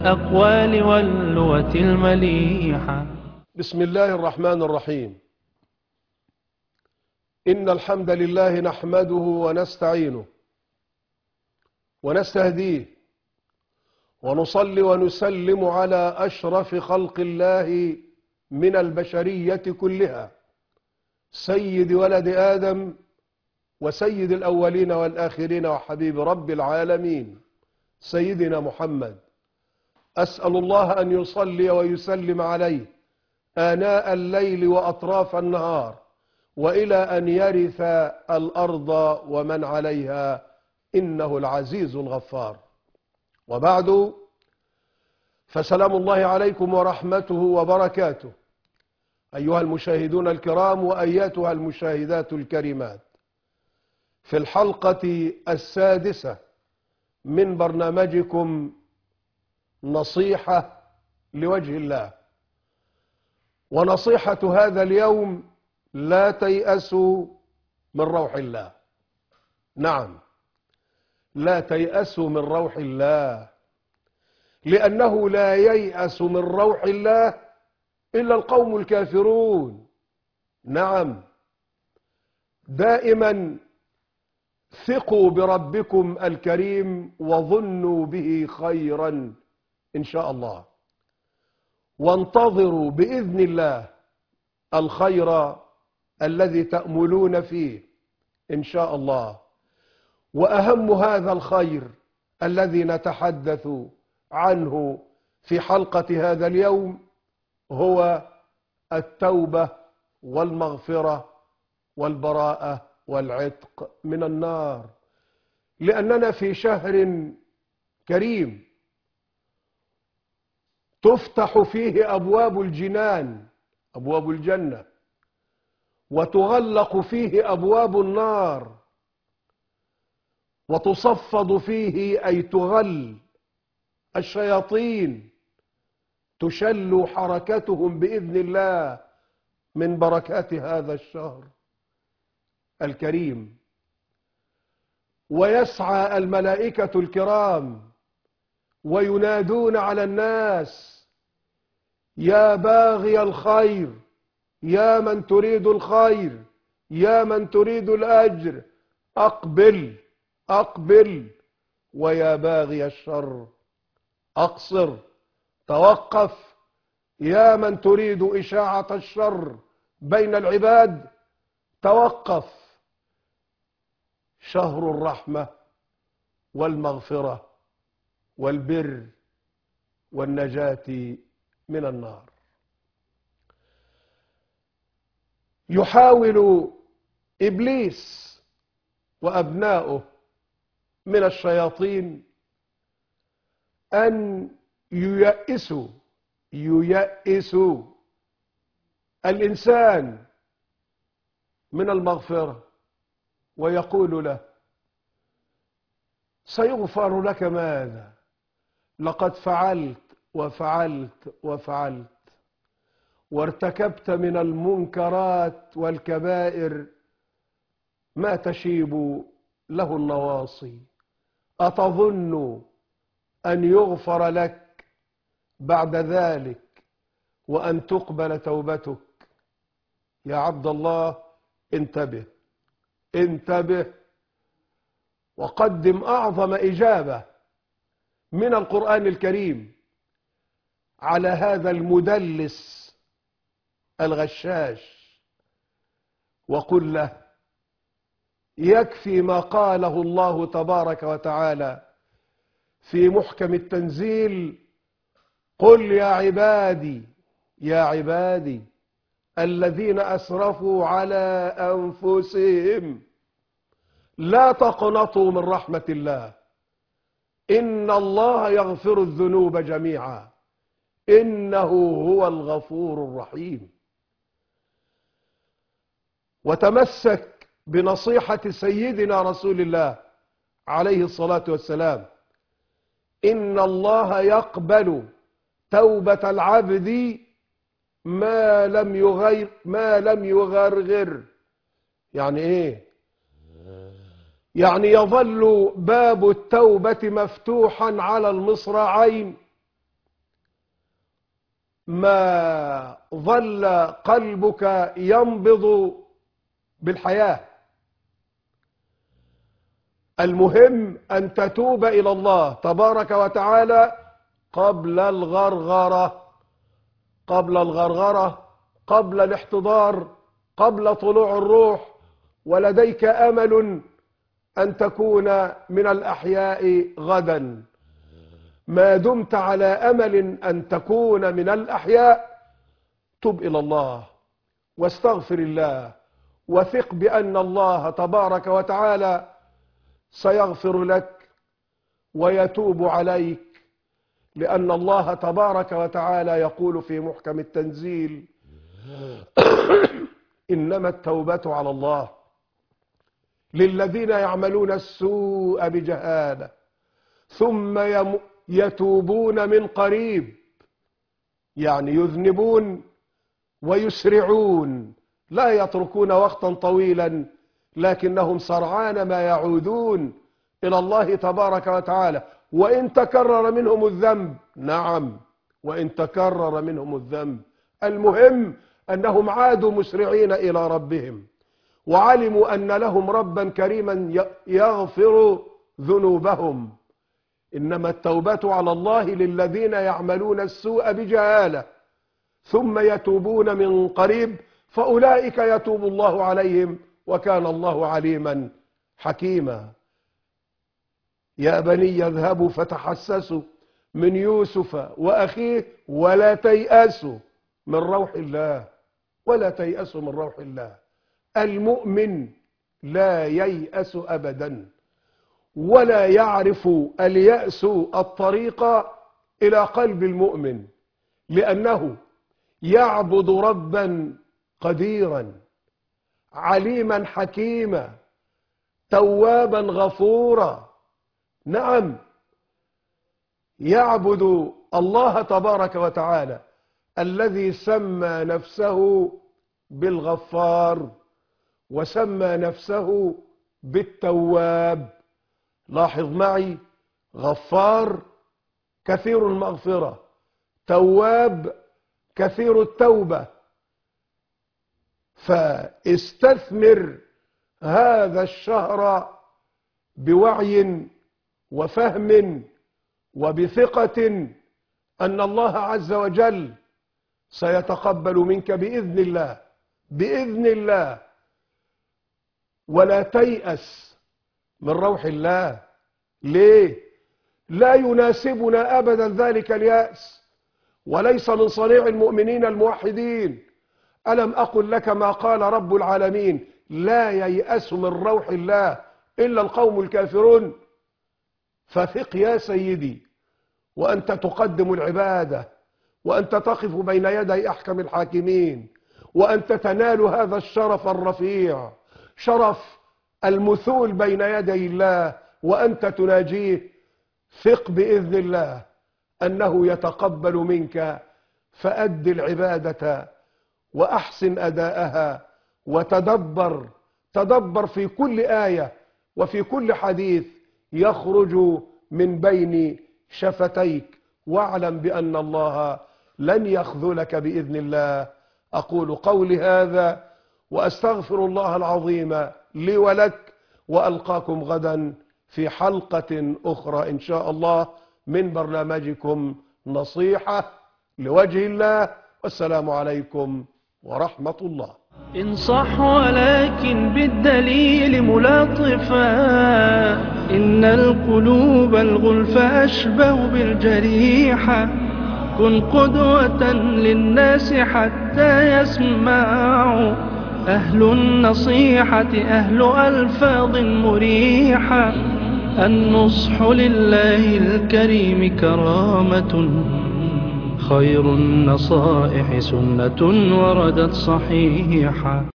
الأقوال واللغة المليحة. بسم الله الرحمن الرحيم. إن الحمد لله نحمده ونستعينه ونستهديه ونصلي ونسلم على أشرف خلق الله من البشرية كلها، سيد ولد آدم وسيد الأولين والآخرين وحبيب رب العالمين سيدنا محمد. أسأل الله أن يصلي ويسلم عليه آناء الليل وأطراف النهار وإلى أن يرث الأرض ومن عليها، إنه العزيز الغفار. وبعد، فسلام الله عليكم ورحمته وبركاته أيها المشاهدون الكرام وأياتها المشاهدات الكريمات، في الحلقة السادسة من برنامجكم نصيحة لوجه الله. ونصيحة هذا اليوم: لا تيأسوا من روح الله. نعم، لا تيأسوا من روح الله، لأنه لا ييأس من روح الله إلا القوم الكافرون. نعم، دائما ثقوا بربكم الكريم وظنوا به خيرا إن شاء الله، وانتظروا بإذن الله الخير الذي تأملون فيه إن شاء الله. وأهم هذا الخير الذي نتحدث عنه في حلقة هذا اليوم هو التوبة والمغفرة والبراءة والعتق من النار، لأننا في شهر كريم تفتح فيه أبواب الجنان، أبواب الجنة، وتغلق فيه أبواب النار، وتصفد فيه أي تغل الشياطين، تشل حركتهم بإذن الله من بركات هذا الشهر الكريم. ويسعى الملائكة الكرام وينادون على الناس: يا باغي الخير، يا من تريد الخير، يا من تريد الأجر، أقبل أقبل، ويا باغي الشر أقصر، توقف، يا من تريد إشاعة الشر بين العباد توقف. شهر الرحمة والمغفرة والبر والنجاة من النار. يحاول إبليس وأبناؤه من الشياطين أن ييأسوا الإنسان من المغفرة، ويقول له: سيغفر لك ماذا؟ لقد فعلت وفعلت وفعلت، وارتكبت من المنكرات والكبائر ما تشيب له النواصي. أتظن أن يغفر لك بعد ذلك وأن تقبل توبتك؟ يا عبد الله، انتبه انتبه، وقدم أعظم إجابة من القرآن الكريم على هذا المدلس الغشاش، وقل له: يكفي ما قاله الله تبارك وتعالى في محكم التنزيل: قل يا عبادي، يا عبادي الذين أسرفوا على أنفسهم لا تقنطوا من رحمة الله، إن الله يغفر الذنوب جميعا إنه هو الغفور الرحيم. وتمسك بنصيحة سيدنا رسول الله عليه الصلاة والسلام: إن الله يقبل توبة العبد ما لم يغرغر. يعني إيه؟ يعني يظل باب التوبة مفتوحا على المصراعين ما ظل قلبك ينبض بالحياة. المهم أن تتوب إلى الله تبارك وتعالى قبل الغرغرة، قبل الاحتضار، قبل طلوع الروح. ولديك أمل أن تكون من الأحياء غدا. ما دمت على أمل أن تكون من الأحياء، تب إلى الله واستغفر الله، وثق بأن الله تبارك وتعالى سيغفر لك ويتوب عليك، لأن الله تبارك وتعالى يقول في محكم التنزيل: إنما التوبة على الله للذين يعملون السوء بجهالة ثم يتوبون من قريب. يعني يذنبون ويسرعون، لا يتركون وقتا طويلا، لكنهم سرعان ما يعودون إلى الله تبارك وتعالى. وإن تكرر منهم الذنب، نعم، وإن تكرر منهم الذنب، المهم أنهم عادوا مسرعين إلى ربهم، وعلموا أن لهم ربا كريما يغفر ذنوبهم. إنما التوبة على الله للذين يعملون السوء بجهالة ثم يتوبون من قريب، فأولئك يتوب الله عليهم، وكان الله عليما حكيما. يا بني اذهبوا فتحسسوا من يوسف وأخيه ولا تيأسوا من روح الله، ولا تيأسوا من روح الله. المؤمن لا ييأس أبدا، ولا يعرف اليأس الطريق إلى قلب المؤمن، لأنه يعبد ربا قديرا عليما حكيما توابا غفورا. نعم، يعبد الله تبارك وتعالى الذي سمى نفسه بالغفار وسمى نفسه بالتواب. لاحظ معي: غفار كثير المغفرة، تواب كثير التوبة. فاستثمر هذا الشهر بوعي وفهم وبثقة أن الله عز وجل سيتقبل منك بإذن الله، بإذن الله. ولا تيأس من روح الله. ليه؟ لا يناسبنا أبدا ذلك اليأس، وليس من صنيع المؤمنين الموحدين. ألم أقل لك ما قال رب العالمين: لا ييأس من روح الله إلا القوم الكافرون. فثق يا سيدي، وأنت تقدم العبادة، وأنت تقف بين يدي أحكم الحاكمين، وأنت تنال هذا الشرف الرفيع، شرف المثول بين يدي الله وأنت تناجيه. ثق بإذن الله أنه يتقبل منك، فأد العبادة وأحسن أداءها، تدبر في كل آية وفي كل حديث يخرج من بين شفتيك، واعلم بأن الله لن يخذلك بإذن الله. أقول قولي هذا وأستغفر الله العظيم لي ولك، وألقاكم غدا في حلقة أخرى إن شاء الله من برنامجكم نصيحة لوجه الله. والسلام عليكم ورحمة الله. انصح ولكن بالدليل ملاطفا، إن القلوب الغلف أشبه بالجريحة. كن قدوة للناس حتى يسمعوا، أهل النصيحة أهل ألفاظ مريحة. النصح لله الكريم كرامة، خير النصائح سنة وردت صحيحة.